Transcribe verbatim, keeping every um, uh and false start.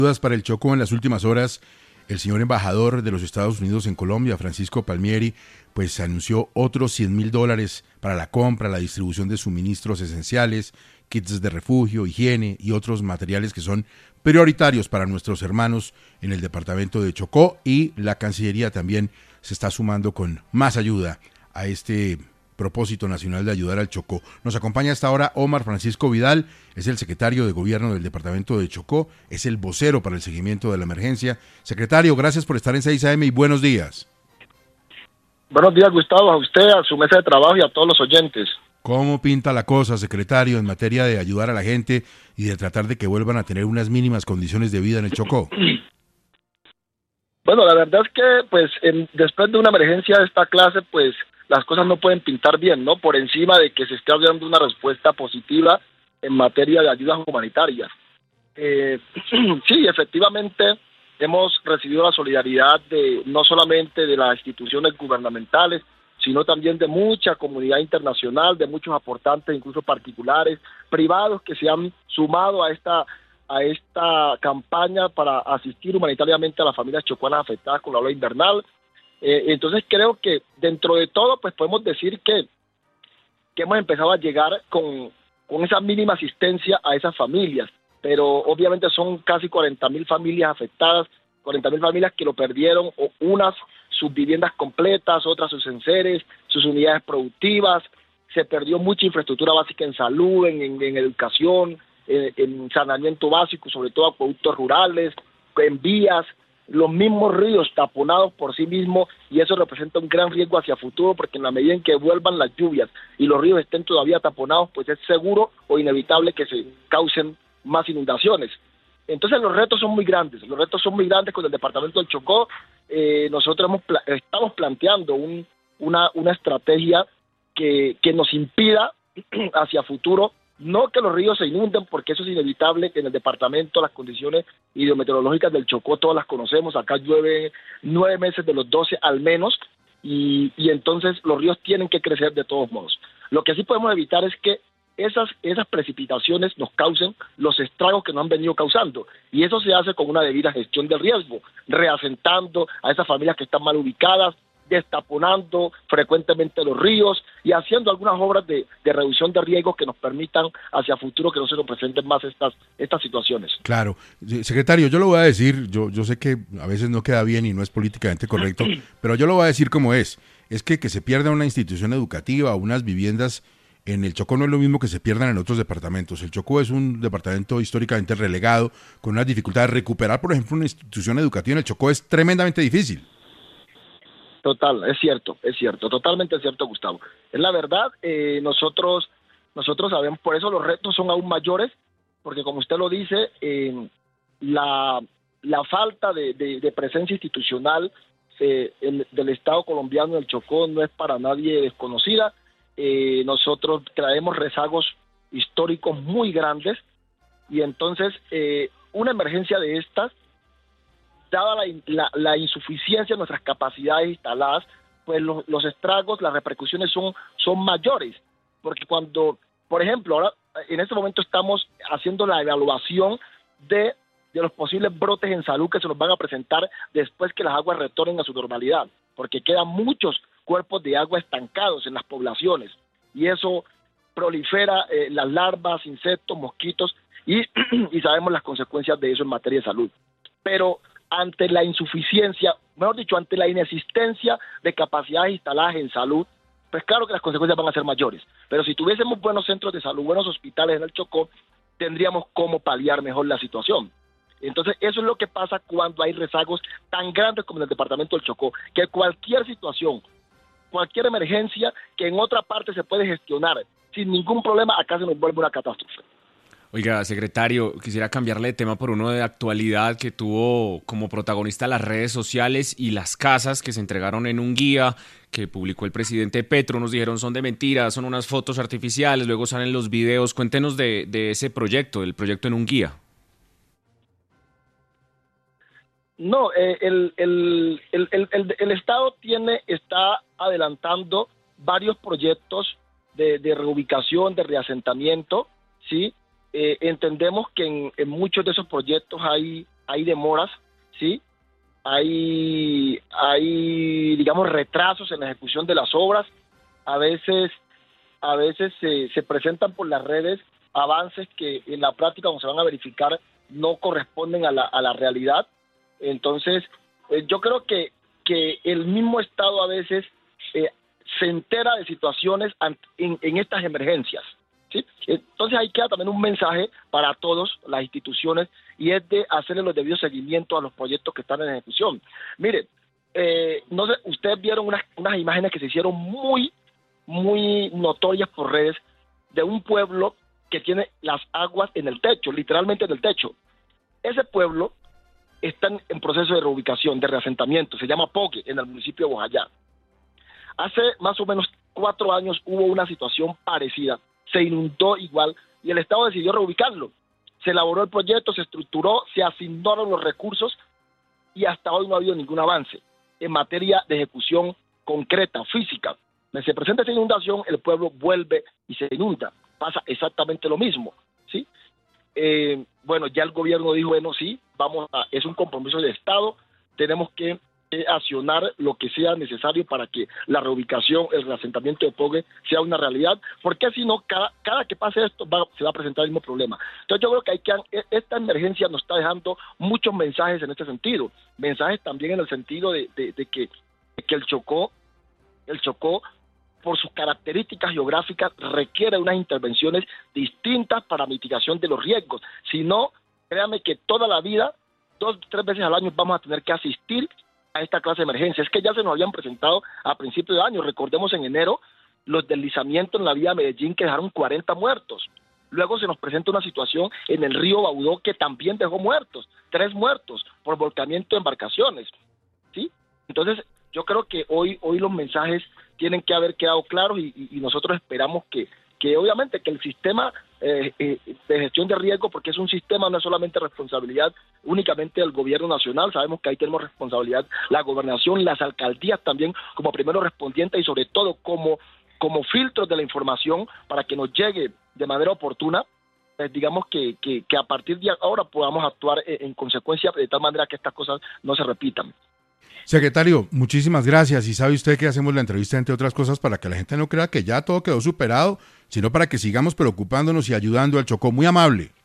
Ayudas para el Chocó. En las últimas horas, el señor embajador de los Estados Unidos en Colombia, Francisco Palmieri, pues anunció otros cien mil dólares para la compra, la distribución de suministros esenciales, kits de refugio, higiene y otros materiales que son prioritarios para nuestros hermanos en el departamento de Chocó, y la Cancillería también se está sumando con más ayuda a este propósito nacional de ayudar al Chocó. Nos acompaña hasta ahora Omar Francisco Vidal, es el secretario de Gobierno del departamento de Chocó, es el vocero para el seguimiento de la emergencia. Secretario, gracias por estar en seis A M y buenos días. Buenos días, Gustavo, a usted, a su mesa de trabajo y a todos los oyentes. ¿Cómo pinta la cosa, secretario, en materia de ayudar a la gente y de tratar de que vuelvan a tener unas mínimas condiciones de vida en el Chocó? Bueno, la verdad es que pues en, después de una emergencia de esta clase, pues las cosas no pueden pintar bien, ¿no? Por encima de que se esté dando una respuesta positiva en materia de ayudas humanitarias. Eh, sí, efectivamente, hemos recibido la solidaridad de no solamente de las instituciones gubernamentales, sino también de mucha comunidad internacional, de muchos aportantes, incluso particulares, privados, que se han sumado a esta a esta campaña para asistir humanitariamente a las familias chocuanas afectadas con la ola invernal. Eh, entonces creo que dentro de todo pues podemos decir que, que hemos empezado a llegar con, con esa mínima asistencia a esas familias, pero obviamente son casi cuarenta mil familias afectadas, cuarenta mil familias que lo perdieron, o unas sus viviendas completas, otras sus enseres, sus unidades productivas. Se perdió mucha infraestructura básica en salud, en, en, en educación, en, en saneamiento básico, sobre todo acueductos rurales, en vías, los mismos ríos taponados por sí mismos, y eso representa un gran riesgo hacia futuro, porque en la medida en que vuelvan las lluvias y los ríos estén todavía taponados, pues es seguro o inevitable que se causen más inundaciones. Entonces los retos son muy grandes, los retos son muy grandes con el departamento del Chocó. Eh, nosotros hemos, estamos planteando un, una, una estrategia que, que nos impida hacia futuro, no que los ríos se inunden, porque eso es inevitable, que en el departamento las condiciones hidrometeorológicas del Chocó todas las conocemos, acá llueve nueve meses de los doce al menos, y, y entonces los ríos tienen que crecer de todos modos. Lo que sí podemos evitar es que esas, esas precipitaciones nos causen los estragos que nos han venido causando, y eso se hace con una debida gestión del riesgo, reasentando a esas familias que están mal ubicadas, destaponando frecuentemente los ríos y haciendo algunas obras de, de reducción de riesgos que nos permitan hacia futuro que no se nos presenten más estas, estas situaciones. Claro. Secretario, yo lo voy a decir, yo, yo sé que a veces no queda bien y no es políticamente correcto, pero yo lo voy a decir como es. Es que que se pierda una institución educativa o unas viviendas en el Chocó no es lo mismo que se pierdan en otros departamentos. El Chocó es un departamento históricamente relegado, con unas dificultades. Recuperar, por ejemplo, una institución educativa en el Chocó es tremendamente difícil. Total, es cierto, es cierto, totalmente cierto, Gustavo. Es la verdad, eh, nosotros nosotros sabemos, por eso los retos son aún mayores, porque como usted lo dice, eh, la, la falta de, de, de presencia institucional eh, el, del Estado colombiano en el Chocó no es para nadie desconocida. Eh, nosotros traemos rezagos históricos muy grandes, y entonces eh, una emergencia de estas, dada la, la, la insuficiencia de nuestras capacidades instaladas, pues los, los estragos, las repercusiones son, son mayores, porque cuando, por ejemplo, ahora en este momento estamos haciendo la evaluación de, de los posibles brotes en salud que se nos van a presentar después que las aguas retornen a su normalidad, porque quedan muchos cuerpos de agua estancados en las poblaciones, y eso prolifera eh, las larvas, insectos, mosquitos, y, y sabemos las consecuencias de eso en materia de salud. Pero ante la insuficiencia, mejor dicho, ante la inexistencia de capacidades instaladas en salud, pues claro que las consecuencias van a ser mayores. Pero si tuviésemos buenos centros de salud, buenos hospitales en el Chocó, tendríamos cómo paliar mejor la situación. Entonces, eso es lo que pasa cuando hay rezagos tan grandes como en el departamento del Chocó, que cualquier situación, cualquier emergencia que en otra parte se puede gestionar sin ningún problema, acá se nos vuelve una catástrofe. Oiga, secretario, quisiera cambiarle de tema por uno de actualidad que tuvo como protagonista las redes sociales y las casas que se entregaron en un guía que publicó el presidente Petro. Nos dijeron son de mentiras, son unas fotos artificiales, luego salen los videos. Cuéntenos de, de ese proyecto, del proyecto en un guía. No, eh, el, el, el, el, el, el Estado tiene, está adelantando varios proyectos de, de reubicación, de reasentamiento, ¿sí? Eh, entendemos que en, en muchos de esos proyectos hay, hay demoras, ¿sí? Hay, hay, digamos, retrasos en la ejecución de las obras. A veces, a veces se, se presentan por las redes avances que en la práctica, cuando se van a verificar, no corresponden a la, a la realidad. Entonces, eh, yo creo que, que el mismo Estado a veces eh, se entera de situaciones en, en estas emergencias, ¿sí? Entonces ahí queda también un mensaje para todos las instituciones, y es de hacerle los debidos seguimientos a los proyectos que están en ejecución. Mire, eh, no sé, ustedes vieron unas, unas imágenes que se hicieron muy, muy notorias por redes de un pueblo que tiene las aguas en el techo, literalmente en el techo. Ese pueblo está en proceso de reubicación, de reasentamiento, se llama Poque, en el municipio de Bojayá. Hace más o menos cuatro años hubo una situación parecida, se inundó igual y el Estado decidió reubicarlo. Se elaboró el proyecto, se estructuró, se asignaron los recursos y hasta hoy no ha habido ningún avance en materia de ejecución concreta, física. Se presenta esa inundación, el pueblo vuelve y se inunda. Pasa exactamente lo mismo, ¿sí? Eh, bueno, ya el gobierno dijo, bueno, sí, vamos a, es un compromiso del Estado, tenemos que eh, accionar lo que sea necesario para que la reubicación, el reasentamiento de Pogue sea una realidad, porque si no, cada, cada que pase esto va, se va a presentar el mismo problema. Entonces yo creo que, hay que esta emergencia nos está dejando muchos mensajes en este sentido, mensajes también en el sentido de, de, de, que, de que el Chocó, el Chocó, por sus características geográficas, requiere unas intervenciones distintas para mitigación de los riesgos. Si no, créame que toda la vida, dos, tres veces al año vamos a tener que asistir a esta clase de emergencia. Es que ya se nos habían presentado a principios de año. Recordemos en enero los deslizamientos en la vía Medellín que dejaron cuarenta muertos. Luego se nos presenta una situación en el río Baudó que también dejó muertos, tres muertos por volcamiento de embarcaciones, ¿sí? Entonces, yo creo que hoy, hoy los mensajes tienen que haber quedado claros y, y, y nosotros esperamos que, que obviamente que el sistema eh, eh, de gestión de riesgo, porque es un sistema, no es solamente responsabilidad únicamente del gobierno nacional, sabemos que ahí tenemos responsabilidad la gobernación, las alcaldías también como primeros respondientes y sobre todo como, como filtros de la información para que nos llegue de manera oportuna, eh, digamos que, que, que a partir de ahora podamos actuar en, en consecuencia de tal manera que estas cosas no se repitan. Secretario, muchísimas gracias. Y sabe usted que hacemos la entrevista, entre otras cosas, para que la gente no crea que ya todo quedó superado, sino para que sigamos preocupándonos y ayudando al Chocó. Muy amable.